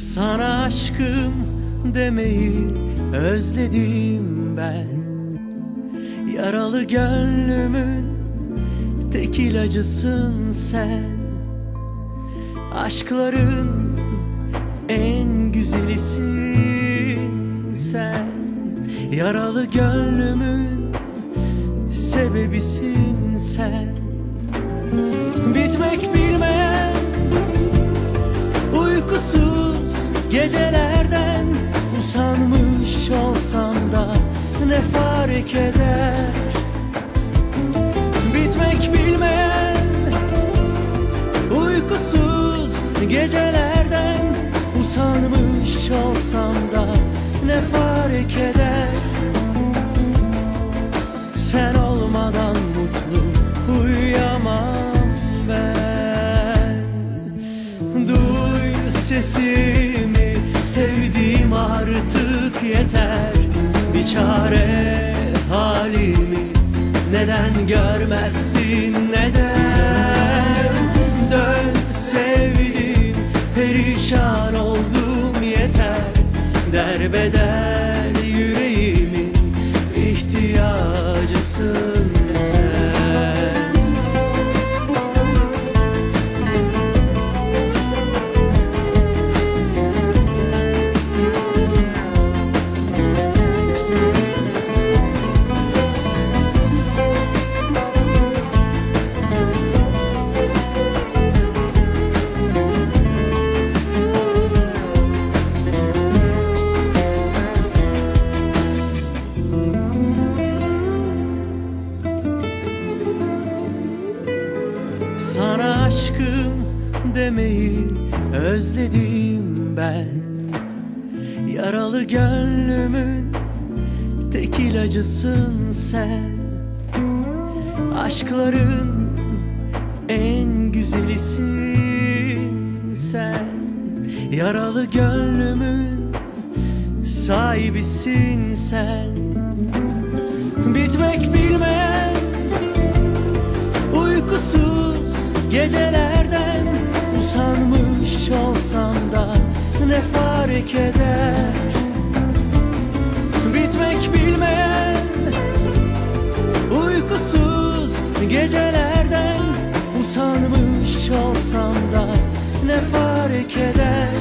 Sana aşkım demeyi özledim ben. Yaralı gönlümün tek ilacısın sen. Aşkların en güzelisin sen. Yaralı gönlümün sebebisin sen. Bitmek bilmeyen uykusuz gecelerden usanmış olsam da ne fark eder? Bitmek bilmeyen uykusuz gecelerden usanmış olsam da ne fark eder? Sen olmadan mutlu uyuyamam ben. Duy sesimi, sevdiğim artık yeter. Bir çare halimi neden görmezsin, neden? Dön sevdim, perişan oldum yeter. Derbeder yüreğimin ihtiyacısın sen. Sana aşkım demeyi özledim ben. Yaralı gönlümün tek ilacısın sen. Aşkların en güzelisin sen. Yaralı gönlümün sahibisin sen. Bitmek bilmeyen uykusuz gecelerden usanmış olsam da ne fark eder? Bitmek bilmeyen uykusuz gecelerden usanmış olsam da ne fark eder?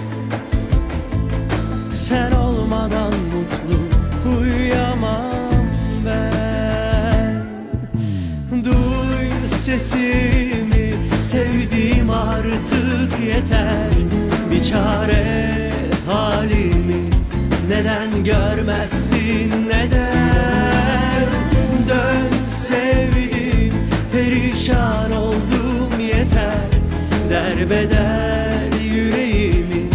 Sen olmadan mutlu uyuyamam ben. Duy sesimi, sevdiğim artık yeter. Bir çare halimi neden görmezsin, neden? Dön sevdim, perişan oldum yeter. Derbeder yüreğimin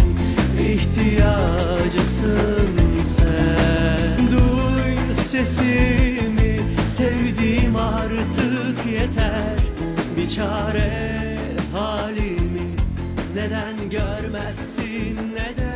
ihtiyacısın sen. Duy sesimi, sevdiğim artık yeter. Bir çare halimi neden görmezsin, neden?